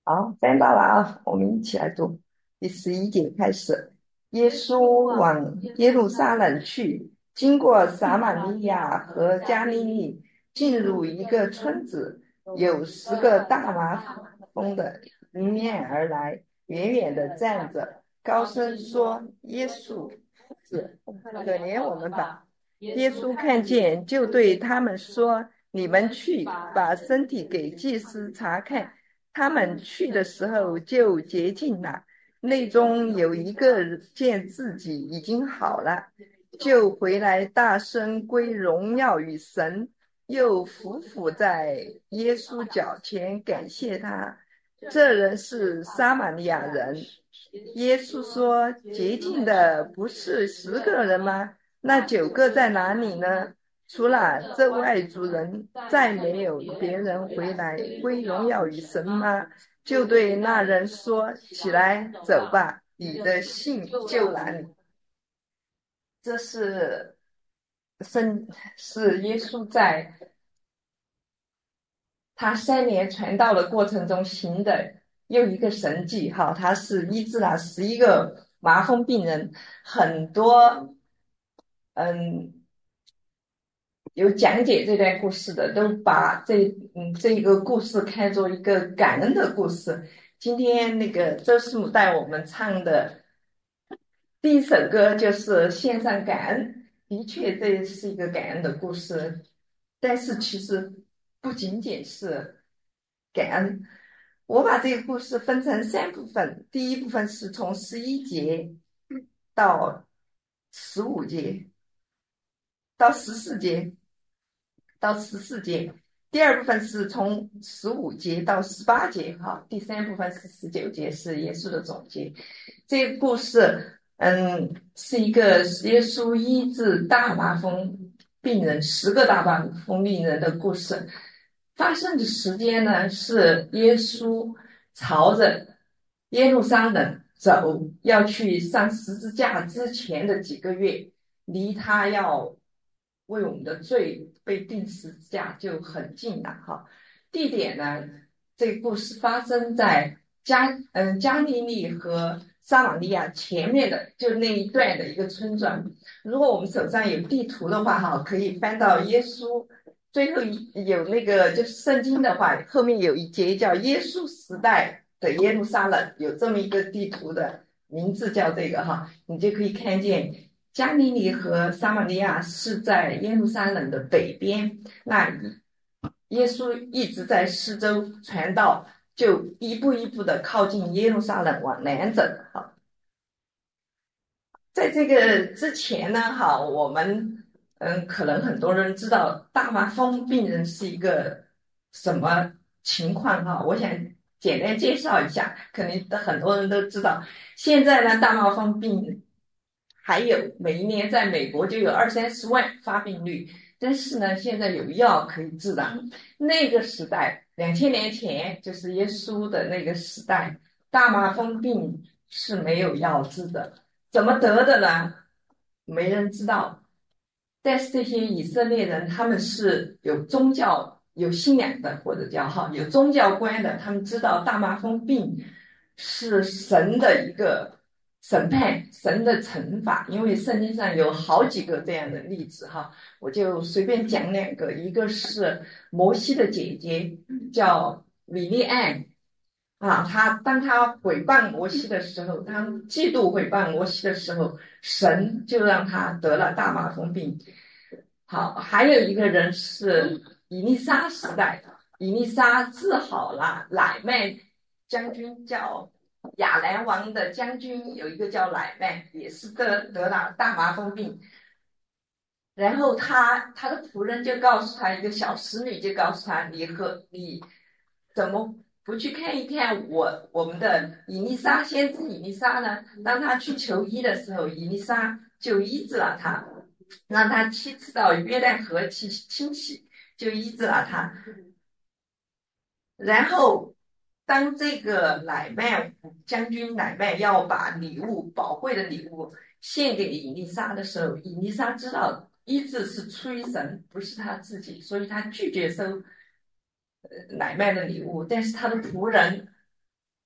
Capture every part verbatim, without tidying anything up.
好，翻到了啊，我们一起来读第十一节开始。耶稣往耶路撒冷去，经过撒玛利亚和加利利，进入一个村子，有十个大麻风的迎面而来，远远地站着，高声说：耶稣，子，可怜我们吧！耶稣看见，就对他们说：你们去，把身体给祭司查看。他们去的时候就洁净了，内中有一个见自己已经好了，就回来大声归荣耀与神，又俯伏在耶稣脚前感谢他。这人是撒玛利亚人。耶稣说：洁净的不是十个人吗？那九个在哪里呢？除了这外族人，再没有别人回来归荣耀与神吗？就对那人说：起来，走吧，你的信救了你。这是圣是耶稣在他三年传道的过程中行的又一个神迹哈，他是医治了十一个麻风病人，很多嗯有讲解这段故事的，都把这嗯这一个故事看作一个感恩的故事。今天那个周师母带我们唱的第一首歌就是献上感恩，的确这是一个感恩的故事，但是其实不仅仅是感恩。我把这个故事分成三部分，第一部分是从十一节到十五节到十四节。到十四节，第二部分是从十五节到十八节，哈，第三部分是十九节，是耶稣的总结。这个故事，嗯，是一个耶稣医治大麻风病人十个大麻风病人的故事。发生的时间呢，是耶稣朝着耶路撒冷走，要去上十字架之前的几个月，离他要为我们的罪被钉十字架就很近了哈。地点呢，这个故事发生在加嗯加利利和撒玛利亚前面的就那一段的一个村庄。如果我们手上有地图的话哈，可以翻到耶稣最后一有那个就是圣经的话，后面有一节叫耶稣时代的耶路撒冷，有这么一个地图的名字叫这个哈，你就可以看见加利利和撒玛利亚是在耶路撒冷的北边，那耶稣一直在四周传道，就一步一步的靠近耶路撒冷往南走。好，在这个之前呢，哈，我们嗯，可能很多人知道大麻风病人是一个什么情况哈，我想简单介绍一下，肯定很多人都知道。现在呢，大麻风病还有每一年在美国就有二三十万发病率，但是呢，现在有药可以治了。那个时代，两千年前就是耶稣的那个时代，大麻风病是没有药治的。怎么得的呢？没人知道。但是这些以色列人，他们是有宗教、有信仰的，或者叫哈有宗教观的，他们知道大麻风病是神的一个审判，神的惩罚。因为圣经上有好几个这样的例子哈，我就随便讲两个。一个是摩西的姐姐叫米利暗。啊，他当他诽谤摩西的时候，他嫉妒诽谤摩西的时候，神就让他得了大麻风病。好，还有一个人是以利沙时代的，以利沙治好了乃曼将军，叫亚兰王的将军，有一个叫乃曼，也是得得了大麻风病。然后他他的仆人就告诉他，一个小使女就告诉他，你和你怎么不去看一看我我们的以利沙先知以利沙呢？当他去求医的时候，以利沙就医治了他，让他七次到约旦河去清洗，就医治了他。然后当这个乃曼将军乃曼要把礼物宝贵的礼物献给以利沙的时候，以利沙知道医治是出于神，不是他自己，所以他拒绝收呃乃曼的礼物。但是他的仆人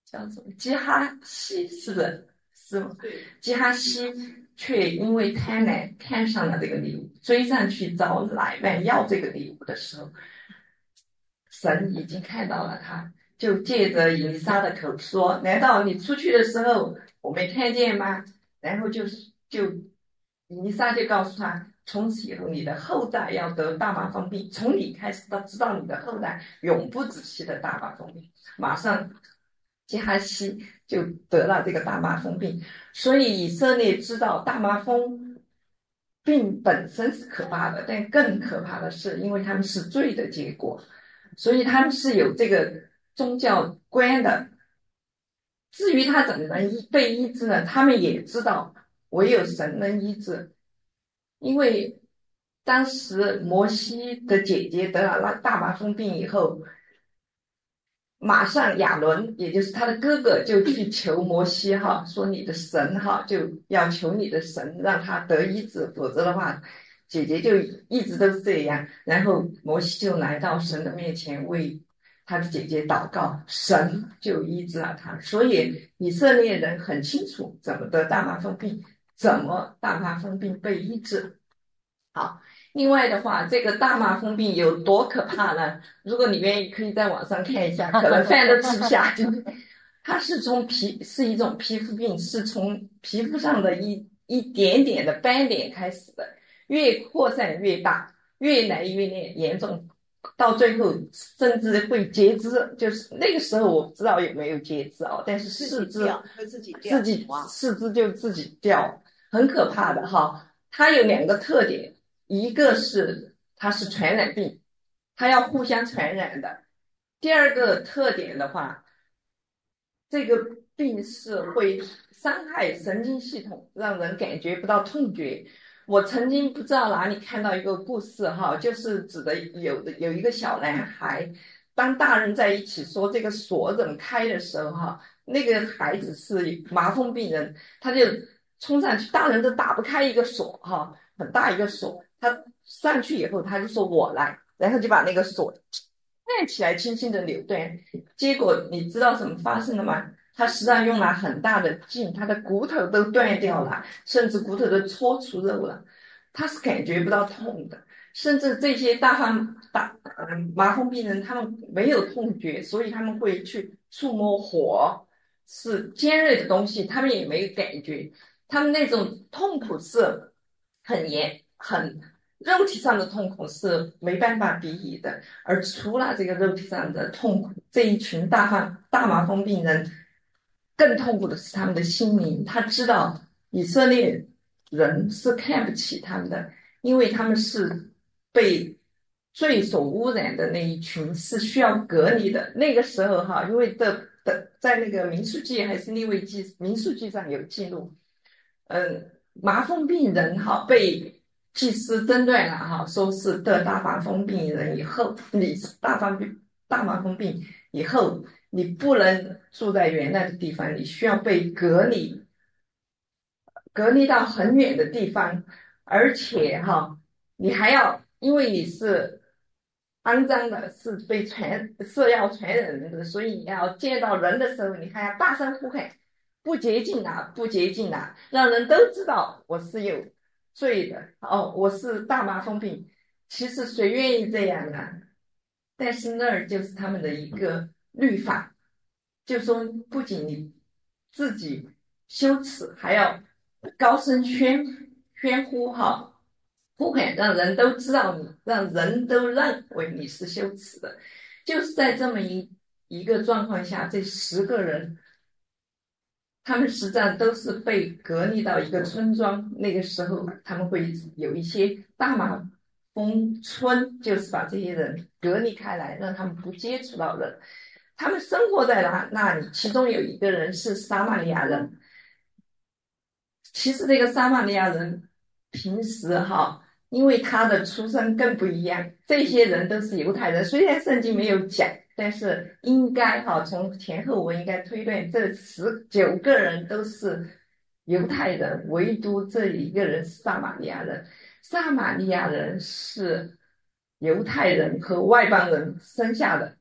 叫什么基哈西，是不是？是吗？基哈西却因为贪婪看上了这个礼物，追上去找乃曼要这个礼物的时候，神已经看到了他，就借着以利沙的口说：难道你出去的时候我没看见吗？然后就是就以利沙就告诉他，从此以后你的后代要得大麻风病，从你开始到直到你的后代永不止息的大麻风病。马上基哈西就得了这个大麻风病。所以以色列知道大麻风病本身是可怕的，但更可怕的是因为他们是罪的结果，所以他们是有这个宗教观的。至于他怎么能被医治呢？他们也知道唯有神能医治，因为当时摩西的姐姐得了大麻风病以后，马上亚伦，也就是他的哥哥，就去求摩西哈，说你的神哈，就要求你的神让他得医治，否则的话，姐姐就一直都是这样。然后摩西就来到神的面前为他的姐姐祷告，神就医治了他。所以以色列人很清楚怎么得大麻风病，怎么大麻风病被医治。好，另外的话，这个大麻风病有多可怕呢？如果你愿意，可以在网上看一下，可能饭都吃不下。它是从皮，是一种皮肤病，是从皮肤上的一一点点的斑点开始的，越扩散越大，越来越严重，到最后甚至会截肢。就是那个时候我不知道有没有截肢哦，但是四肢自己自己四肢就自己掉，很可怕的哈。它有两个特点。一个是它是传染病，它要互相传染的。第二个特点的话，这个病是会伤害神经系统，让人感觉不到痛觉。我曾经不知道哪里看到一个故事哈，就是指的有的有一个小男孩，当大人在一起说这个锁怎么开的时候哈，那个孩子是麻风病人，他就冲上去，大人都打不开一个锁哈，很大一个锁，他上去以后他就说我来，然后就把那个锁按起来，轻轻的扭断。结果你知道怎么发生的吗？他实际上用了很大的劲，他的骨头都断掉了，甚至骨头都戳出肉了，他是感觉不到痛的。甚至这些大风大嗯麻风病人，他们没有痛觉，所以他们会去触摸火，是尖锐的东西，他们也没有感觉。他们那种痛苦是很严很肉体上的痛苦是没办法比拟的。而除了这个肉体上的痛苦，这一群大麻大麻风病人更痛苦的是他们的心灵。他知道以色列人是看不起他们的，因为他们是被罪所污染的那一群，是需要隔离的。那个时候哈，因为的的在那个民数记还是利未记，民数记上有记录，嗯，麻风病人哈被祭司诊断了哈，说是得大麻风病人以后，你大麻病大麻风病以后，你不能住在原来的地方，你需要被隔离，隔离到很远的地方，而且哈，你还要因为你是肮脏的，是被传是要传染人的，所以你要见到人的时候，你还要大声呼喊。不洁净啊，不洁净啊，让人都知道我是有罪的哦，我是大麻风病。其实谁愿意这样啊？但是那儿就是他们的一个律法，就说不仅你自己羞耻，还要高声宣宣呼哈，呼喊让人都知道你，让人都认为你是羞耻的。就是在这么一一个状况下，这十个人。他们实际上都是被隔离到一个村庄，那个时候他们会有一些大麻风村，就是把这些人隔离开来，让他们不接触到人。他们生活在哪那里？其中有一个人是撒玛利亚人。其实这个撒玛利亚人平时哈，因为他的出身更不一样，这些人都是犹太人，虽然圣经没有讲。但是应该哈，从前后文应该推断，这十九个人都是犹太人，唯独这一个人是撒玛利亚人。撒玛利亚人是犹太人和外邦人生下的，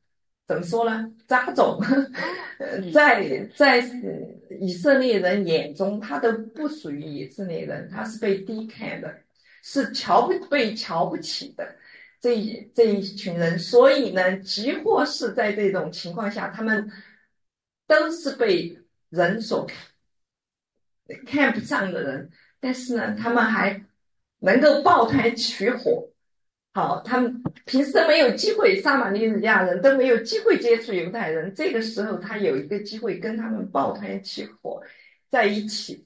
怎么说呢？杂种，呃在在以色列人眼中，他都不属于以色列人，他是被低看的，是瞧不被瞧不起的这一这一群人。所以呢，即或是在这种情况下，他们都是被人所看不上的人，但是呢，他们还能够抱团取火。好，他们平时都没有机会，撒玛利亚人都没有机会接触犹太人，这个时候他有一个机会跟他们抱团取火在一起。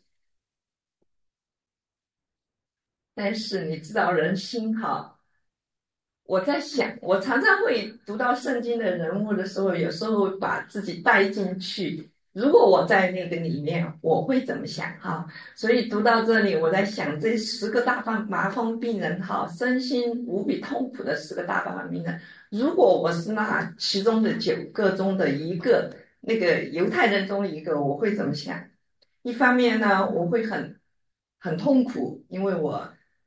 但是你知道人心哈，我在想，我常常会读到圣经的人物的时候，有时候把自己带进去。如果我在那个里面，我会怎么想哈？所以读到这里，我在想，这十个大麻麻风病人哈，身心无比痛苦的十个大麻风病人，如果我是那其中的九个中的一个，那个犹太人中的一个，我会怎么想？一方面呢，我会很很痛苦，因为我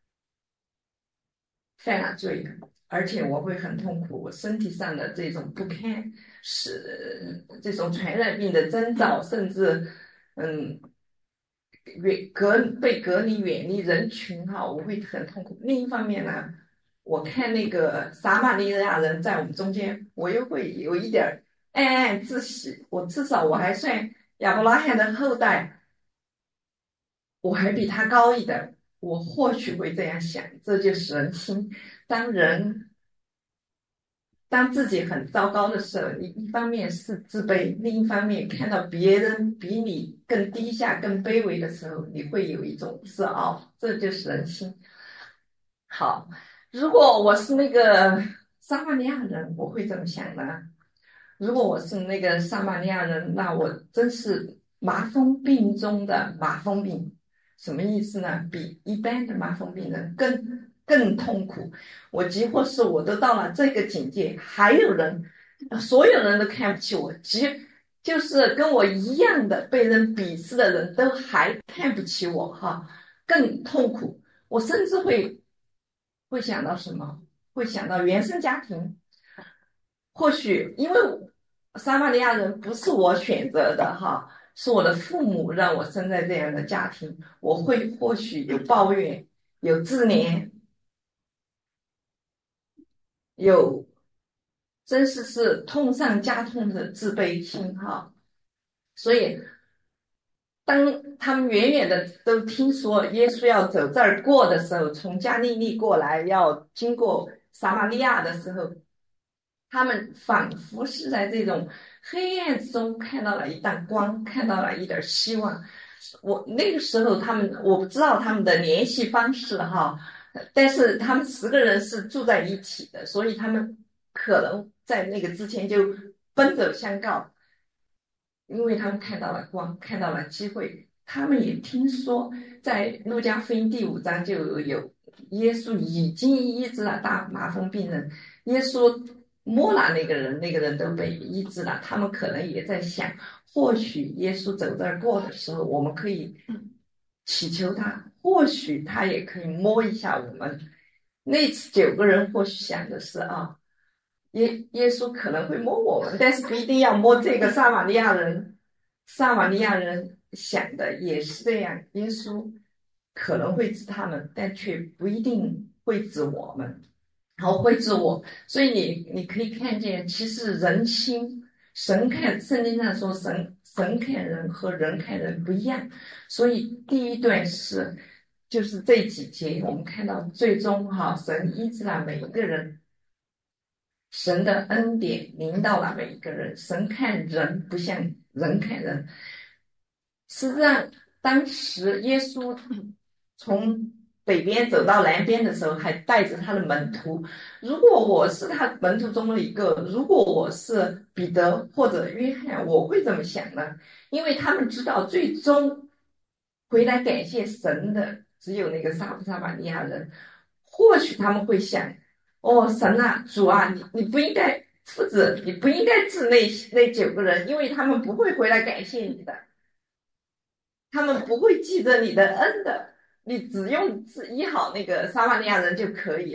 犯了罪，而且我会很痛苦，我身体上的这种不堪是这种传染病的征兆，甚至嗯远隔被隔离远离人群哈，我会很痛苦。另一方面呢，我看那个撒玛利亚人在我们中间，我又会有一点暗暗自喜，我至少我还算亚伯拉罕的后代，我还比他高一点，我或许会这样想，这就是人心。当人当自己很糟糕的时候，一一方面是自卑，另一方面看到别人比你更低下、更卑微的时候，你会有一种自傲，这就是人心。好，如果我是那个撒玛利亚人，我会怎么想呢？如果我是那个撒玛利亚人，那我真是麻风病中的麻风病。什么意思呢？比一般的麻风病人更更痛苦。我几乎是我都到了这个境界，还有人，所有人都看不起我，即就是跟我一样的被人鄙视的人都还看不起我哈，更痛苦。我甚至会会想到什么？会想到原生家庭。或许因为撒玛利亚人不是我选择的哈，是我的父母让我生在这样的家庭，我会或许有抱怨，有自怜，有真是是痛上加痛的自卑心哈。所以当他们远远的都听说耶稣要走这儿过的时候，从加利利过来要经过撒玛利亚的时候，他们仿佛是在这种黑暗之中看到了一道光，看到了一点希望。我那个时候他们我不知道他们的联系方式哈，但是他们十个人是住在一起的，所以他们可能在那个之前就奔走相告，因为他们看到了光，看到了机会。他们也听说，在路加福音第五章就有耶稣已经医治了大麻风病人，耶稣摸了那个人，那个人都被医治了。他们可能也在想，或许耶稣走这儿过的时候，我们可以祈求他，或许他也可以摸一下我们。那九个人或许想的是啊。耶耶稣可能会摸我们，但是不一定要摸这个撒玛利亚人。撒玛利亚人想的也是这样，耶稣可能会治他们，但却不一定会治我们，然后会治我。所以你你可以看见，其实人心，神看圣经上说神神看人和人看人不一样。所以第一段是就是这几节，我们看到最终哈，神医治了每一个人。神的恩典临到了每一个人，神看人不像人看人。实际上，当时耶稣从北边走到南边的时候，还带着他的门徒。如果我是他门徒中的一个，如果我是彼得或者约翰，我会怎么想呢？因为他们知道，最终回来感谢神的只有那个撒布撒玛利亚人。或许他们会想。哦，神啊，主啊，你你不应该父子，你不应该治那那九个人，因为他们不会回来感谢你的，他们不会记着你的恩的，你只用治医好那个撒玛利亚人就可以了。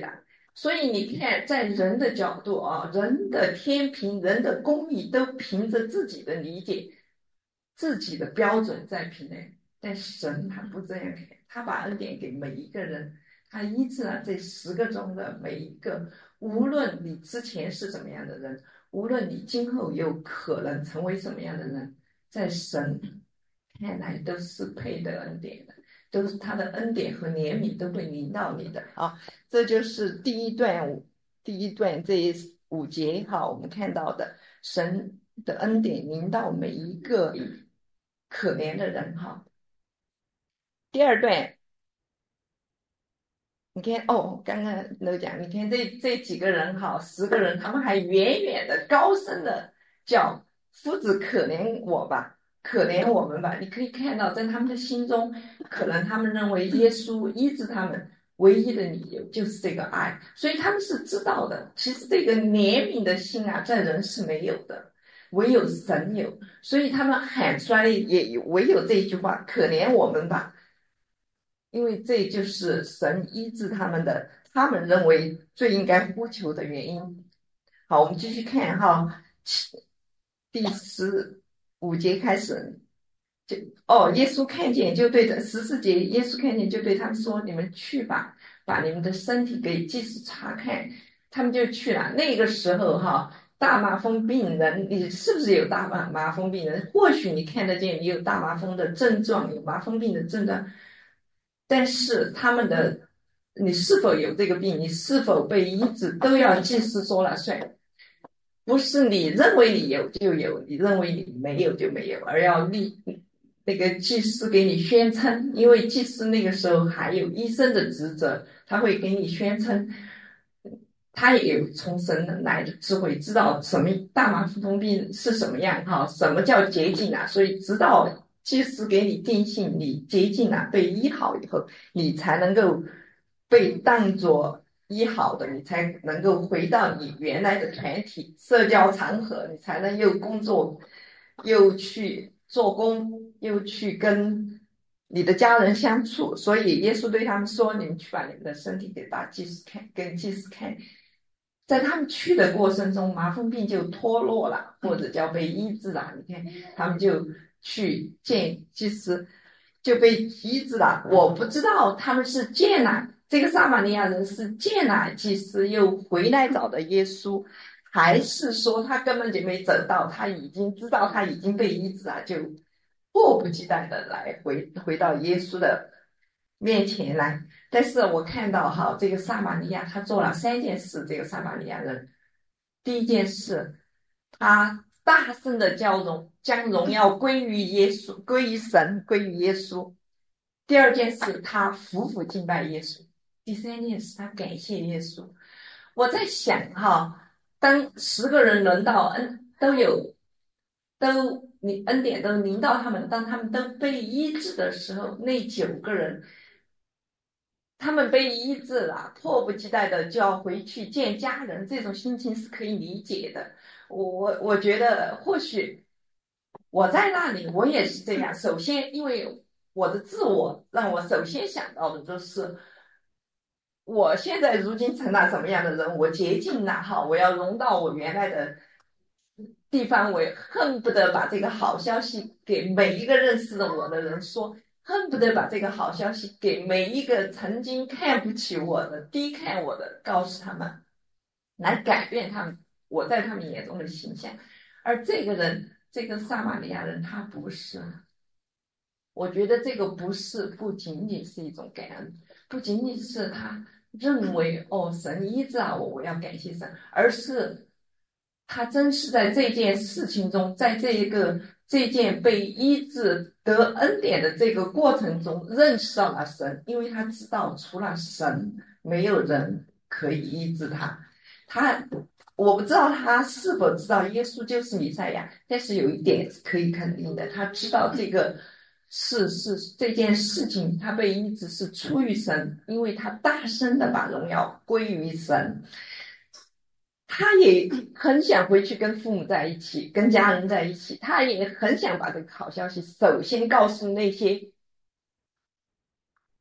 所以你看，在人的角度啊，人的天平、人的公义都凭着自己的理解、自己的标准在评论，但神他不这样看，他把恩典给每一个人，他医治了这十个中的每一个，无论你之前是怎么样的人，无论你今后有可能成为什么样的人，在神看来都是配得恩典的，都是他的恩典和怜悯都会临到你的啊。这就是第一段，第一段这五节哈，我们看到的神的恩典临到每一个可怜的人哈。第二段，你看哦，刚刚都讲，你看这这几个人哈，十个人，他们还远远的高声的叫夫子可怜我吧，可怜我们吧。你可以看到，在他们的心中，可能他们认为耶稣医治他们唯一的理由就是这个爱，所以他们是知道的。其实这个怜悯的心啊，在人是没有的，唯有神有，所以他们喊出来也唯有这一句话：可怜我们吧。因为这就是神医治他们的，他们认为最应该呼求的原因。好，我们继续看哈，第十五节开始，就哦，耶稣看见就对着十四节，耶稣看见就对他们说：“你们去吧，把你们的身体给祭司查看。”他们就去了。那个时候哈，大麻风病人，你是不是有大麻麻风病人？或许你看得见你有大麻风的症状，有麻风病的症状。但是他们的，你是否有这个病，你是否被医治，都要祭司说了算，不是你认为你有就有，你认为你没有就没有，而要立那个祭司给你宣称，因为祭司那个时候还有医生的职责，他会给你宣称，他也有从神来的智慧，知道什么大麻风病是什么样哈，什么叫洁净啊，所以直到祭司给你定性，你洁净了，被医好以后，你才能够被当作医好的，你才能够回到你原来的团体社交场合，你才能又工作，又去做工，又去跟你的家人相处。所以耶稣对他们说：“你们去把你们的身体给大祭司看，跟祭司看。”在他们去的过程中，麻风病就脱落了，或者叫被医治了。你看，他们就去见祭司，就被医治了。我不知道他们是见了这个撒玛利亚人是见了祭司又回来找的耶稣，还是说他根本就没走到，他已经知道他已经被医治了，就迫不及待的来回回到耶稣的面前来。但是我看到哈，这个撒玛利亚他做了三件事。这个撒玛利亚人，第一件事，他大声的叫荣，将荣耀归于耶稣，归于神，归于耶稣。第二件事，他俯伏敬拜耶稣。第三件事，他感谢耶稣。我在想哈，当十个人轮到恩都有都你恩典都临到他们，当他们都被医治的时候，那九个人。他们被医治了，迫不及待的就要回去见家人，这种心情是可以理解的。我我我觉得或许我在那里我也是这样。首先，因为我的自我让我首先想到的就是，我现在如今成了什么样的人，我竭尽了哈，我要融到我原来的地方，我恨不得把这个好消息给每一个认识的我的人说。恨不得把这个好消息给每一个曾经看不起我的、低看我的，告诉他们，来改变他们我在他们眼中的形象。而这个人，这个撒玛利亚人，他不是。我觉得这个不是，不仅仅是一种感恩，不仅仅是他认为哦，神医治了我，我要感谢神，而是他真是在这件事情中，在这一个这件被医治得恩典的这个过程中，认识到了神，因为他知道除了神，没有人可以医治他。他我不知道他是否知道耶稣就是弥赛亚，但是有一点是可以肯定的，他知道这个是是这件事情，他被医治是出于神，因为他大声的把荣耀归于神。他也很想回去跟父母在一起，跟家人在一起，他也很想把这个好消息首先告诉那些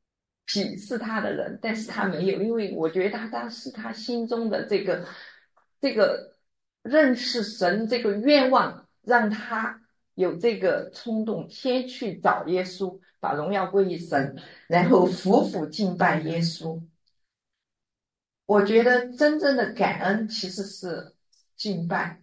鄙视他的人，但是他没有，因为我觉得他他是他心中的这个这个认识神这个愿望，让他有这个冲动，先去找耶稣，把荣耀归于神，然后服服敬拜耶稣。我觉得真正的感恩其实是敬拜。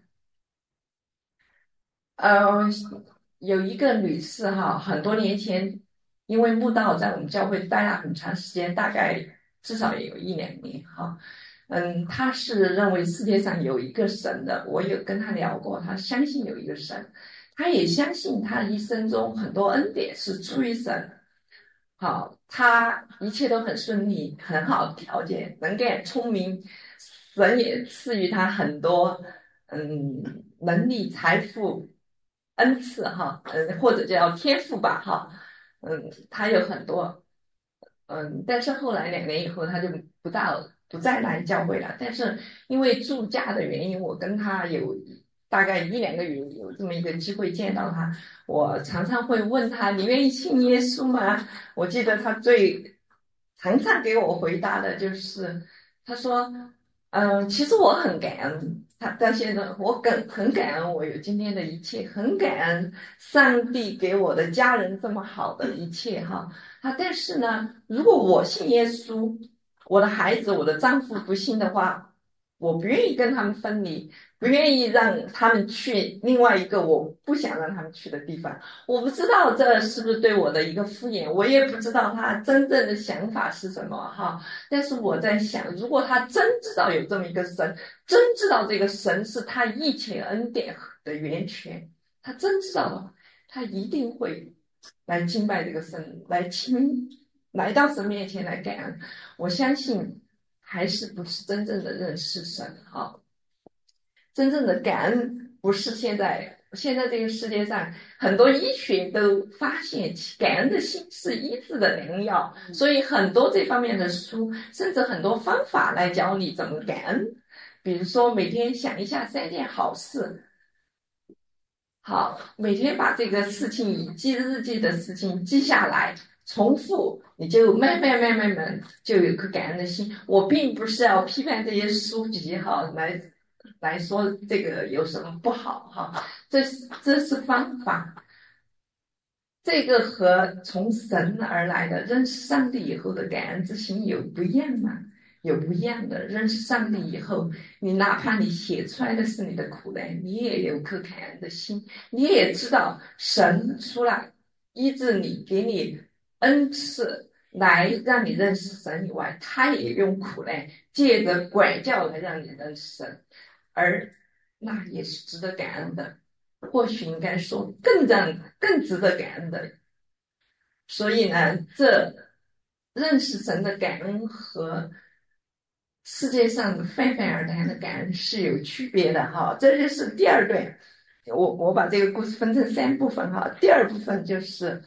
呃，有一个女士哈，很多年前因为慕道在我们教会待了很长时间，大概至少也有一两年哈。嗯，她是认为世界上有一个神的，我有跟她聊过，她相信有一个神，她也相信她一生中很多恩典是出于神。好，她一切都很顺利，很好的条件，能干聪明，神也赐予她很多嗯能力、财富。恩赐哈，嗯，或者叫天赋吧哈，嗯，他有很多，嗯，但是后来两年以后他就不到不再来教会了。但是因为住家的原因，我跟他有大概一两个月有这么一个机会见到他，我常常会问他：“你愿意信耶稣吗？”我记得他最常常给我回答的就是，他说：“嗯，其实我很感恩。”他到现在，我很很感恩我有今天的一切，很感恩上帝给我的家人这么好的一切哈。啊，但是呢，如果我信耶稣，我的孩子、我的丈夫不信的话，我不愿意跟他们分离，不愿意让他们去另外一个我不想让他们去的地方。我不知道这是不是对我的一个敷衍，我也不知道他真正的想法是什么哈。但是我在想，如果他真知道有这么一个神，真知道这个神是他一切恩典的源泉，他真知道的话，他一定会来敬拜这个神，来亲来到神面前来感恩。我相信还是不是真正的认识神哈。真正的感恩不是现在现在这个世界上很多医学都发现感恩的心是医治的良药，所以很多这方面的书，甚至很多方法来教你怎么感恩。比如说每天想一下三件好事，好，每天把这个事情记日记的事情记下来，重复，你就慢慢慢慢慢就有颗感恩的心。我并不是要批判这些书籍哈，来来说这个有什么不好哈，这是这是方法。这个和从神而来的认识上帝以后的感恩之心有不一样吗？有不一样的。认识上帝以后，你哪怕你写出来的是你的苦难，你也有颗感恩的心，你也知道神除了医治你、给你恩赐来让你认识神以外，他也用苦难借着管教来让你认识神，而那也是值得感恩的。或许应该说更让更值得感恩的。所以呢，这认识神的感恩和世界上泛泛而谈的感恩是有区别的哈。这就是第二段，我我把这个故事分成三部分哈。第二部分就是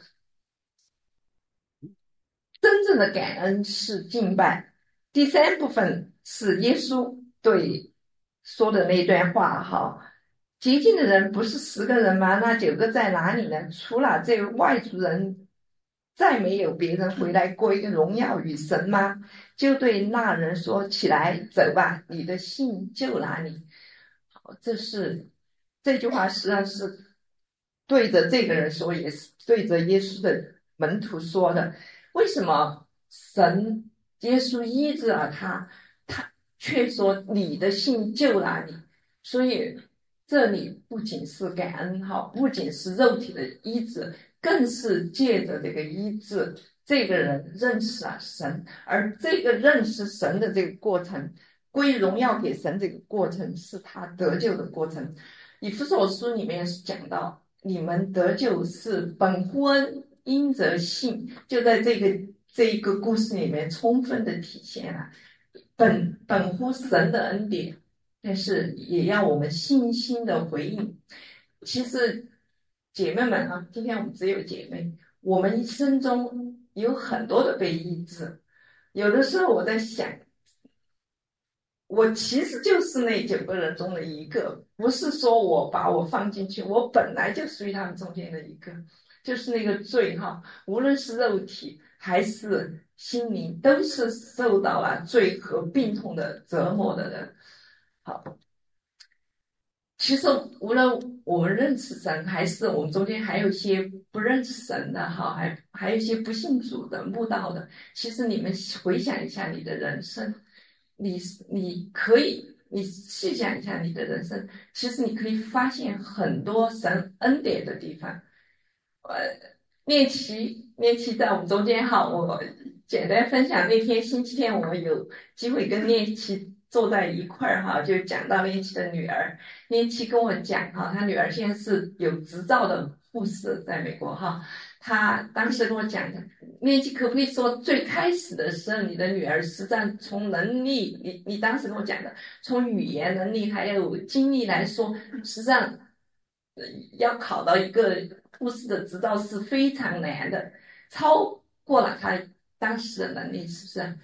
真正的感恩是敬拜，第三部分是耶稣对说的那一段话哈。洁净的人不是十个人吗？那九个在哪里呢？除了这个外族人，再没有别人回来归荣耀与神吗？就对那人说：“起来，走吧，你的信救了你。”好，这是这句话实际上是对着这个人说，也是对着耶稣的门徒说的。为什么神耶稣医治了他，他却说你的信救了你？所以这里不仅是感恩哈，不仅是肉体的医治，更是借着这个医治，这个人认识了神，而这个认识神的这个过程，归荣耀给神这个过程，是他得救的过程。以弗所书里面是讲到，你们得救是本乎恩，因着信，就在这个这一个故事里面充分的体现了本本乎神的恩典，但是也要我们信心的回应。其实姐妹们啊，今天我们只有姐妹，我们一生中有很多的被医治。有的时候我在想，我其实就是那九个人中的一个，不是说我把我放进去，我本来就属于他们中间的一个。 就是那个罪哈，无论是肉体还是心灵，都是受到了罪和病痛的折磨的人。好，其实无论我们认识神，还是我们中间还有一些不认识神的哈，还还有一些不信主的、慕道的。其实你们回想一下你的人生，你你可以，你细想一下你的人生，其实你可以发现很多神恩典的地方。呃，练习练习在我们中间哈，我简单分享那天星期天我有机会跟练习坐在一块儿哈，就讲到练习的女儿，练习跟我讲哈，她女儿现在是有执照的护士，在美国哈，她当时跟我讲的，练习可不可以说最开始的时候，你的女儿实际上从能力，你你当时跟我讲的，从语言能力还有精力来说，实际上。呃要考到一个护士的执照是非常难的，超过了他当时的能力，是不是？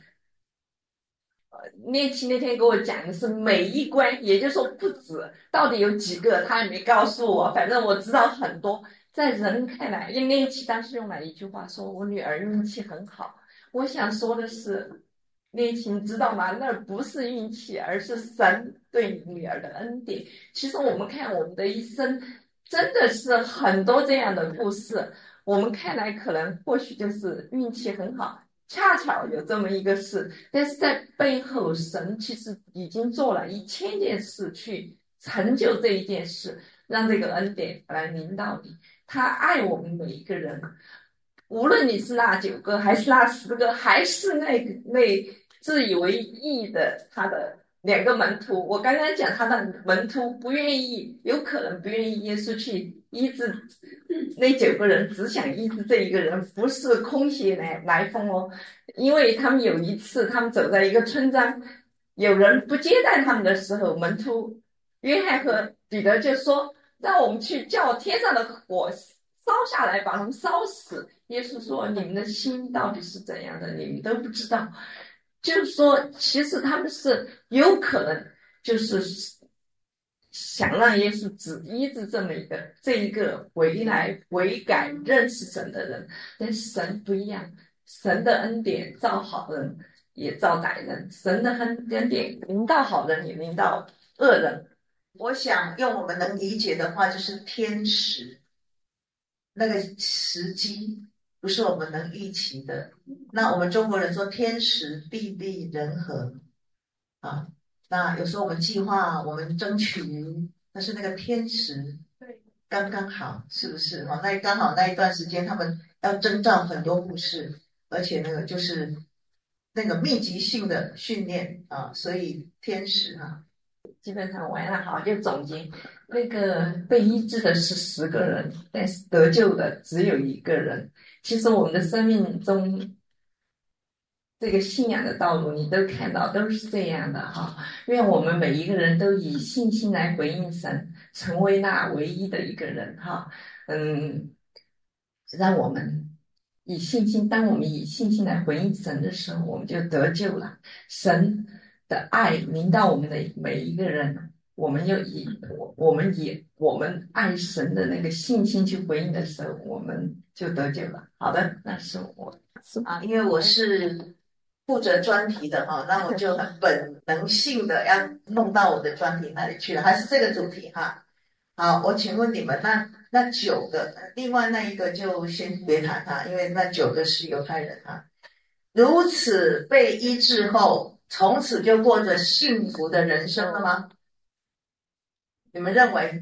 练期那天给我讲的是每一关，也就是说不止，到底有几个他也没告诉我，反正我知道很多。在人看来，因为练期当时用了一句话说：“我女儿运气很好。”我想说的是，练期你知道吗？那不是运气，而是神对你女儿的恩典。其实我们看我们的一生，真的是很多这样的故事。我们看来可能或许就是运气很好。恰巧有这么一个事，但是在背后，神其实已经做了一千件事去成就这一件事，让这个恩典来临到你。他爱我们每一个人，无论你是那九个，还是那十个，还是那那自以为义的他的两个门徒。我刚刚讲他的门徒不愿意，有可能不愿意耶稣去医治那九个人，只想医治这一个人，不是空穴来来风哦。因为他们有一次，他们走在一个村庄，有人不接待他们的时候，门徒约翰和彼得就说：“让我们去叫天上的火烧下来，把他们烧死。”耶稣说：“你们的心到底是怎样的？你们都不知道。”就是说，其实他们是有可能就是想让耶稣只医治这么一个这一个回来悔改认识神的人，但神不一样，神的恩典造好人也造歹人，神的恩恩典临到好人也临到恶人。 我想用我们能理解的话，就是天时，那个时机不是我们能预期的。那我们中国人说天时地利人和啊，那有时候我们计划，我们争取，但是那个天时刚刚好，是不是？哈，那刚好那一段时间他们要征召很多护士，而且那个就是那个密集性的训练啊，所以天时哈。 基本上完了，好，就总结，那个被医治的是十个人，但是得救的只有一个人。其实我们的生命中，这个信仰的道路，你都看到都是这样的哈。愿我们每一个人都以信心来回应神，成为那唯一的一个人哈。嗯，让我们以信心，当我们以信心来回应神的时候，我们就得救了。神的爱临到我们的每一个人，我们又以我我们以我们爱神的那个信心去回应的时候，我们就得救了。好的，那是我是啊，因为我是负责专题的哈，那我就很本能性的要弄到我的专题那里去了，还是这个主题哈。好，我请问你们，那那九个，另外那一个就先别谈哈，因为那九个是犹太人哈。如此被医治后，从此就过着幸福的人生了吗？你们认为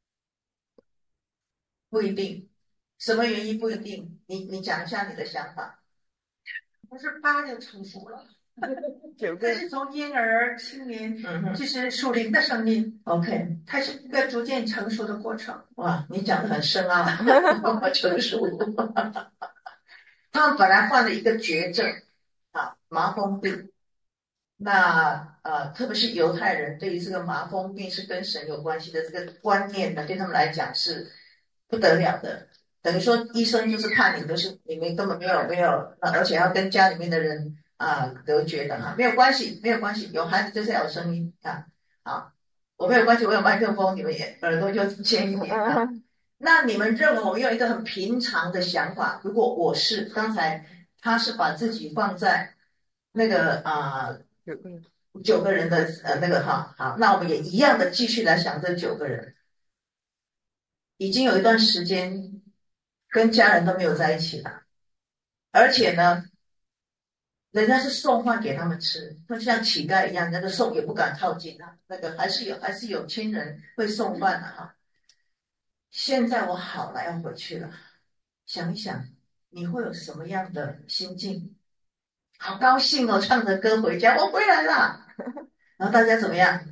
不一定？什么原因不一定？你你讲一下你的想法。 不是八就成熟了， 九个这是从婴儿、青年， 嗯哼就是属灵的生命， ，OK， 它是一个逐渐成熟的过程。 哇，你讲的很深啊，好成熟。他们本来患了一个绝症啊，麻风病。那呃，特别是犹太人对于这个麻风病是跟神有关系的这个观念呢，对他们来讲是不得了的。等于说，医生就是怕你都是你们根本没有没有，呃而且要跟家里面的人啊、呃隔绝的哈，没有关系，没有关系，有孩子就是要有声音啊。好，我没有关系，我有麦克风，你们也耳朵就尖一点啊。 那你们认为我们用一个很平常的想法，如果我是刚才他是把自己放在那个啊、呃、 九个人， 九个人的呃那个哈好，那我们也一样的继续来想这九个人，已经有一段时间跟家人都没有在一起了，而且呢，人家是送饭给他们吃，就像乞丐一样，那个送也不敢靠近啊，那个还是有还是有亲人会送饭的哈。现在我好了，要回去了，想一想，你会有什么样的心境？好高兴哦，唱着歌回家，我回来了。然后大家怎么样？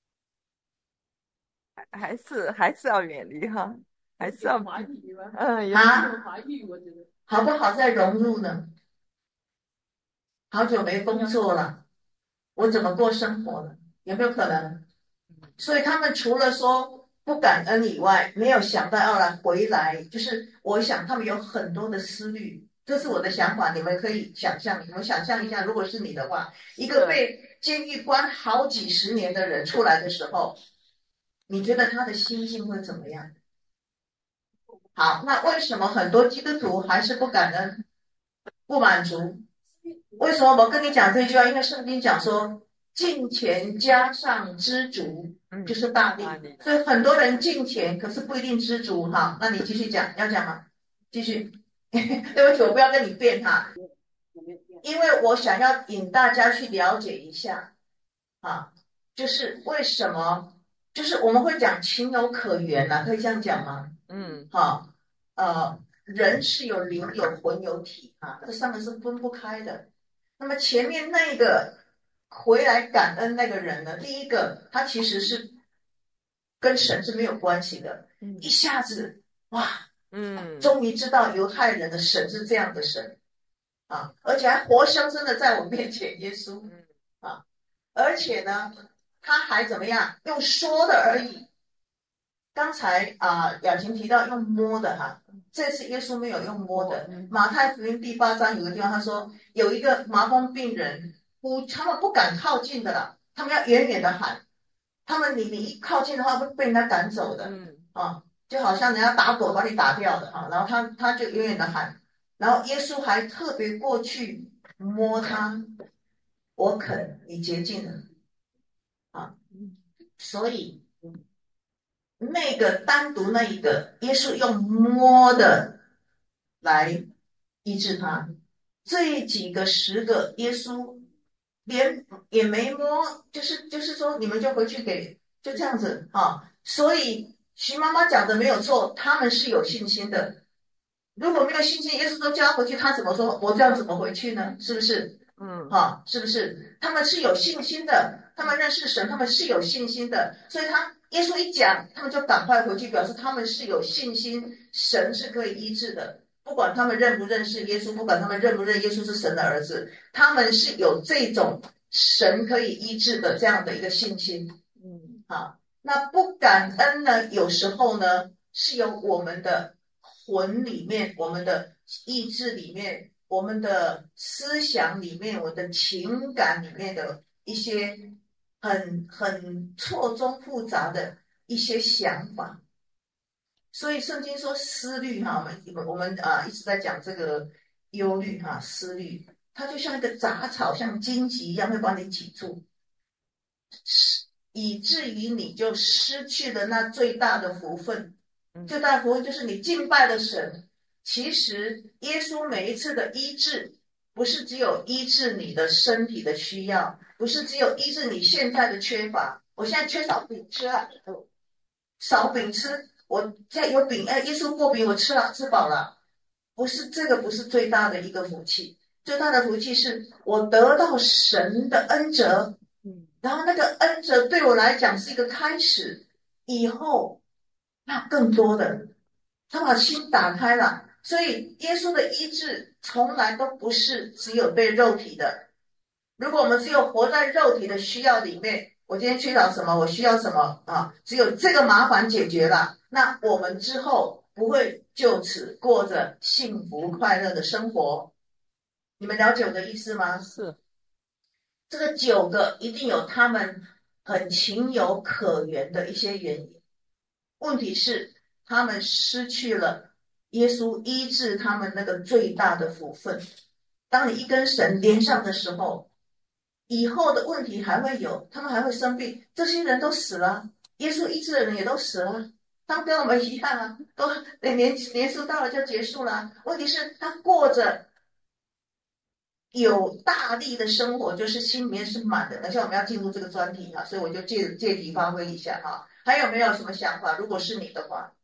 还是还是要远离哈，还是要华语吗？ 嗯，有啊， 华语我觉得好不好再融入呢？好久没工作了，我怎么过生活呢？有没有可能？所以他们除了说不感恩以外，没有想到要来回来。就是我想他们有很多的思虑，这是我的想法，你们可以想象，你们想象一下，如果是你的话，一个被监狱关好几十年的人出来的时候，你觉得他的心境会怎么样？好，那为什么很多基督徒还是不感恩、不满足？为什么我跟你讲这句话？因为圣经讲说，敬钱加上知足，就是大利。所以很多人敬钱，可是不一定知足哈。那你继续讲，要讲吗？继续。对不起，我不要跟你辩哈，因为我想要引大家去了解一下啊，就是为什么，就是我们会讲情有可原呐、啊，可以这样讲吗？ 嗯， 好，呃，人是有灵、有魂、有体啊，这三个是分不开的。那么前面那个回来感恩那个人呢，第一个他其实是跟神是没有关系的， 嗯一下子哇， 嗯， 终于知道犹太人的神是这样的神啊，而且还活生生的在我面前，耶稣啊，而且呢，他还怎么样？用说的而已。刚才啊，雅琴提到用摸的哈，这次耶稣没有用摸的。马太福音第八章有个地方他说，有一个麻风病人，呼，他们不敢靠近的啦，他们要远远的喊，他们你你一靠近的话会被人家赶走的， 嗯啊，就好像人家打狗把你打掉的啊，然后他他就远远的喊，然后耶稣还特别过去摸他，我肯，你洁净了啊，所以。那个单独那一个，耶稣用摸的来医治他，这几个十个耶稣连也没摸，就是就是说你们就回去给就这样子啊。所以徐妈妈讲的没有错，他们是有信心的。如果没有信心，耶稣都叫他回去，他怎么说？我这样怎么回去呢？是不是？ 嗯， 哈，是不是？他们是有信心的，他们认识神，他们是有信心的，所以他耶稣一讲，他们就赶快回去，表示他们是有信心，神是可以医治的。不管他们认不认识耶稣，不管他们认不认耶稣是神的儿子，他们是有这种神可以医治的这样的一个信心。嗯，好，那不感恩呢？有时候呢，是由我们的魂里面，我们的意志里面。我们的思想里面，我的情感里面的一些很很错综复杂的一些想法，所以圣经说思虑哈，我们我们啊一直在讲这个忧虑哈，思虑，它就像一个杂草，像荆棘一样会把你挤住，以至于你就失去了那最大的福分。最大的福分就是你敬拜了神。其实耶稣每一次的医治，不是只有医治你的身体的需要，不是只有医治你现在的缺乏。我现在缺少饼吃了，少饼吃，我现在有饼，哎，耶稣过饼我吃了，吃饱了。不是这个，不是最大的一个福气。最大的福气是我得到神的恩泽，然后那个恩泽对我来讲是一个开始，以后那更多的，他把心打开了。所以耶稣的医治从来都不是只有对肉体的。如果我们只有活在肉体的需要里面，我今天缺少什么，我需要什么啊？只有这个麻烦解决了，那我们之后不会就此过着幸福快乐的生活。你们了解我的意思吗？ 是。 这个九个一定有他们很情有可原的一些原因。问题是他们失去了耶稣医治他们那个最大的福分。当你一跟神连上的时候，以后的问题还会有，他们还会生病，这些人都死了，耶稣医治的人也都死了，他们跟我们一样啊，都年年数到了就结束了。问题是他过着有大力的生活，就是心里面是满的。等下我们要进入这个专题哈，所以我就借借题发挥一下哈。还有没有什么想法？如果是你的话，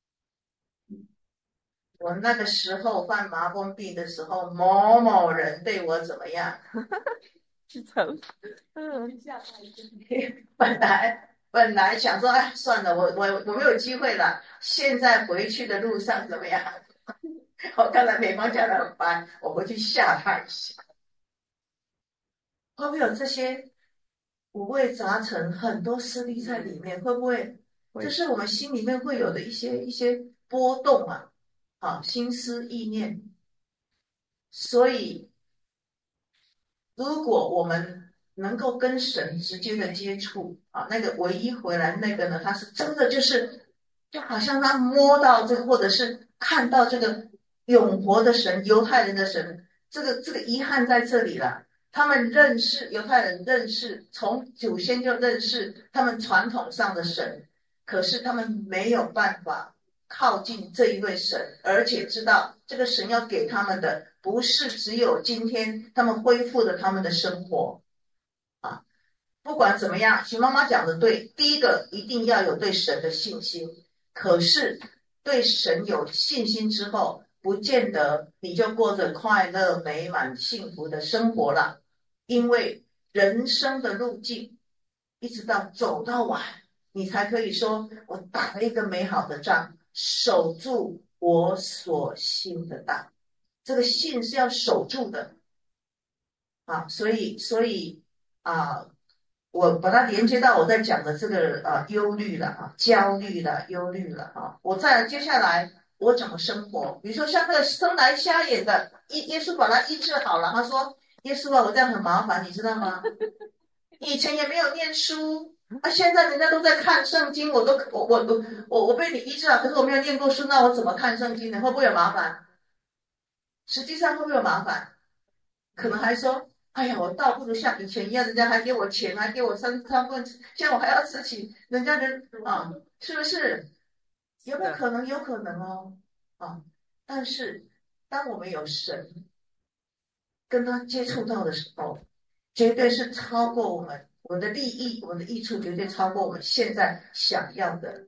我那个时候犯麻风病的时候，某某人对我怎么样？ 是成，嗯，下本来本来想说，哎，算了，我我我没有机会了。现在回去的路上怎么样？我刚才美芳讲的很白，我回去吓他一下。会不会有这些五味杂陈，很多思虑在里面？会不会？这是我们心里面会有的一些一些波动啊，啊，心思意念。所以，如果我们能够跟神直接的接触啊，那个唯一回来那个呢，他是真的就是就好像他摸到这个，或者是看到这个永活的神，犹太人的神，这个这个遗憾在这里了。他们认识犹太人，认识从祖先就认识他们传统上的神，可是他们没有办法靠近这一位神，而且知道这个神要给他们的不是只有今天他们恢复了他们的生活啊。不管怎么样，徐妈妈讲的对，第一个一定要有对神的信心。可是对神有信心之后，不见得你就过着快乐、美满、幸福的生活了，因为人生的路径一直到走到完，你才可以说我打了一个美好的仗，守住我所信的道。这个信是要守住的啊，所以所以啊，我把它连接到我在讲的这个啊忧虑了啊，焦虑了，忧虑了啊。我再接下来我怎么生活？比如说像那个生来瞎眼的，耶耶稣把他医治好了，他说：耶稣啊，我这样很麻烦，你知道吗？以前也没有念书啊，现在人家都在看圣经，我都我我我我我被你医治了，可是我没有念过书，那我怎么看圣经呢？会不会有麻烦？实际上会不会有麻烦？可能还说，哎呀，我倒不如像以前一样，人家还给我钱，还给我三三份，现在我还要吃起人家的啊，是不是？有没有可能？有可能哦，啊！但是当我们有神跟他接触到的时候，绝对是超过我们我们的利益，我们的益处绝对超过我们现在想要的。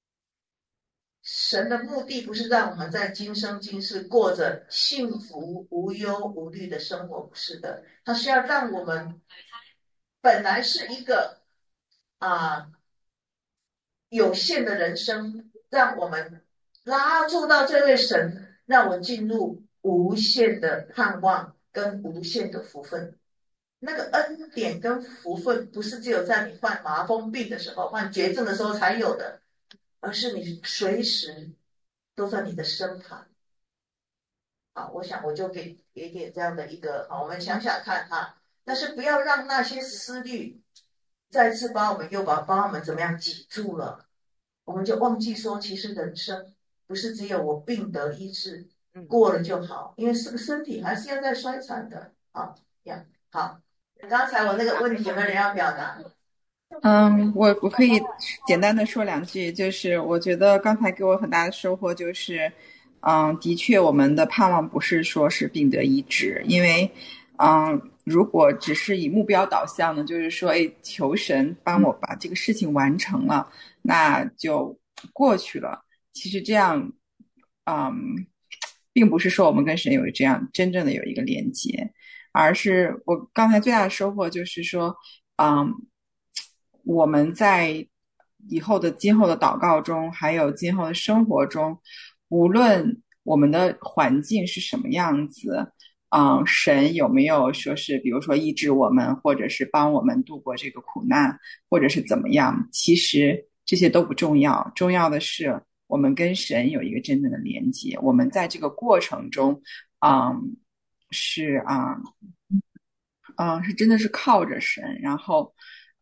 神的目的不是让我们在今生今世过着幸福无忧无虑的生活，不是的，他是要让我们本来是一个啊有限的人生，让我们拉住到这位神，让我进入无限的盼望跟无限的福分。那个恩典跟福分不是只有在你患麻风病的时候、患绝症的时候才有的，而是你随时都在你的身旁。好，我想我就给给点这样的一个，好，我们想想看哈，但是不要让那些思虑再次把我们又把把我们怎么样挤住了，我们就忘记说，其实人生不是只有我病得医治过了就好，因为这个身体还是要在衰残的啊。这样好，刚才我那个问题有没有人要表达？ 嗯，我我可以简单的说两句，就是我觉得刚才给我很大的收获就是，嗯，的确我们的盼望不是说是病得医治，因为，嗯，如果只是以目标导向呢，就是说，哎，求神帮我把这个事情完成了，那就过去了。其实这样，嗯，并不是说我们跟神有这样真正的有一个连接，而是我刚才最大的收获就是说，嗯。我们在以后的今后的祷告中，还有今后的生活中，无论我们的环境是什么样子，嗯，神有没有说是比如说医治我们，或者是帮我们度过这个苦难，或者是怎么样，其实这些都不重要，重要的是我们跟神有一个真正的连接，我们在这个过程中，嗯，是啊，嗯，是真的是靠着神，然后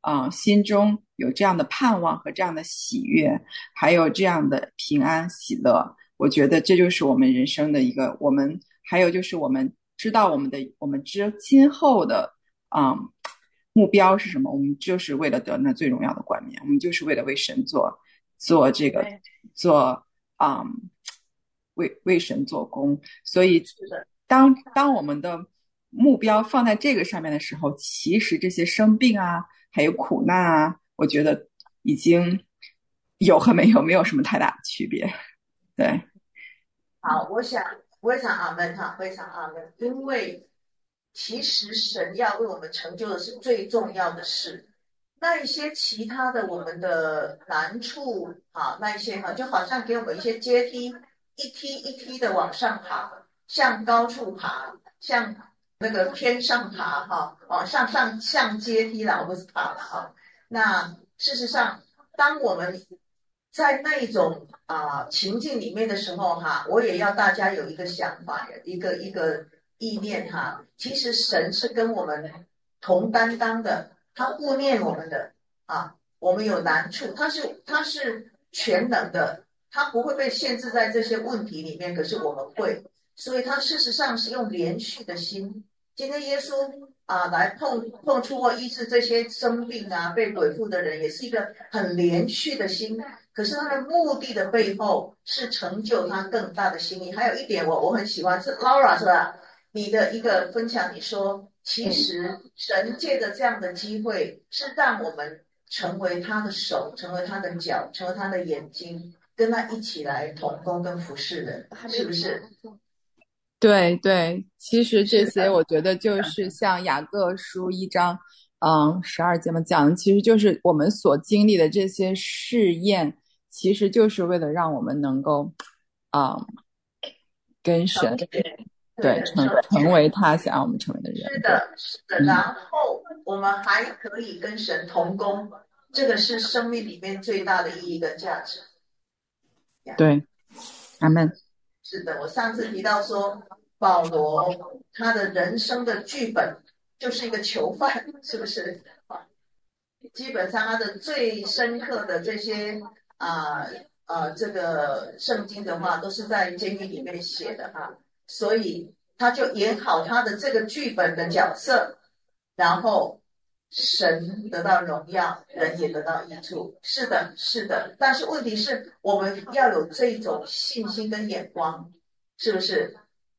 嗯、呃心中有这样的盼望和这样的喜悦，还有这样的平安喜乐。我觉得这就是我们人生的一个，我们还有就是我们知道我们的我们之今后的嗯目标是什么？我们就是为了得那最荣耀的冠冕，我们就是为了为神做做这个对， 做嗯为为神做工。所以是的， 当当我们的目标放在这个上面的时候，其实这些生病啊，还有苦难啊，我觉得已经有和没有没有什么太大的区别。对。 好，我想，我也想阿门哈，非常阿门，因为其实神要为我们成就的是最重要的事，那一些其他的我们的难处啊，那一些哈，就好像给我们一些阶梯，一梯一梯的往上爬，向高处爬，向那个天上爬哈，往上上上阶梯了，不是爬了哈。那事实上，当我们在那一种啊、呃情境里面的时候哈，我也要大家有一个想法，一个一个意念哈。其实神是跟我们同担当的，他顾念我们的啊。我们有难处，他是他是全能的，他不会被限制在这些问题里面，可是我们会，所以他事实上是用连续的心。今天耶稣啊，来碰碰触或医治这些生病啊、被鬼附的人，也是一个很连续的心。可是他的目的的背后是成就他更大的心意。还有一点我我很喜欢是 Laura 是吧？你的一个分享，你说其实神借的这样的机会是让我们成为他的手，成为他的脚，成为他的眼睛，跟他一起来同工跟服侍的，是不是？ 对对，其实这是的， 些我觉得就是像雅各书一章，嗯，十二节嘛讲的，其实就是我们所经历的这些试验，其实就是为了让我们能够，嗯，跟神成全，对的， 对成成全。 成为他想让我们成为的人。对。 是的，是的。 嗯， 然后我们还可以跟神同工，这个是生命里面最大的意义跟价值。呀， 对，阿是的， 门。 是的。我上次提到说，保罗他的人生的剧本就是一个囚犯，是不是？啊，基本上他的最深刻的这些啊呃呃这个圣经的话，都是在监狱里面写的哈，所以他就演好他的这个剧本的角色，然后神得到荣耀，人也得到益处。是的，是的。但是问题是我们要有这种信心跟眼光，是不是？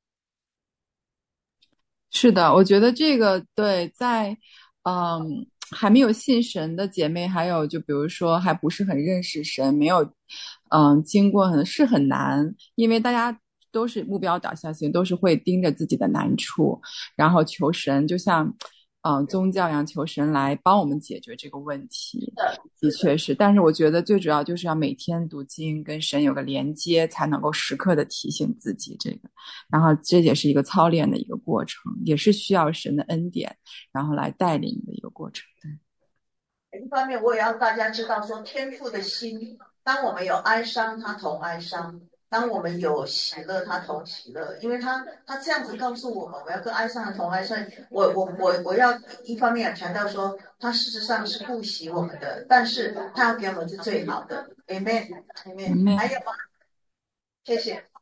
是的，我觉得这个对，在嗯还没有信神的姐妹，还有就比如说还不是很认识神，没有嗯经过很是很难，因为大家都是目标导向型，都是会盯着自己的难处，然后求神，就像嗯宗教一样，求神来帮我们解决这个问题。 的， 的确是，但是我觉得最主要就是要每天读经，跟神有个连接，才能够时刻的提醒自己这个。然后这也是一个操练的一个过程，也是需要神的恩典，然后来带领的一个过程。 一方面，我也要大家知道说，天父的心，当我们有哀伤，他同哀伤；当我们有喜乐，他同喜乐。因为他他这样子告诉我们，我要跟哀伤的同哀伤。我我我我要一方面强调说，他事实上是不喜我们的，但是他要给我们是最好的。Amen，Amen。还 Amen。 有吗？谢谢。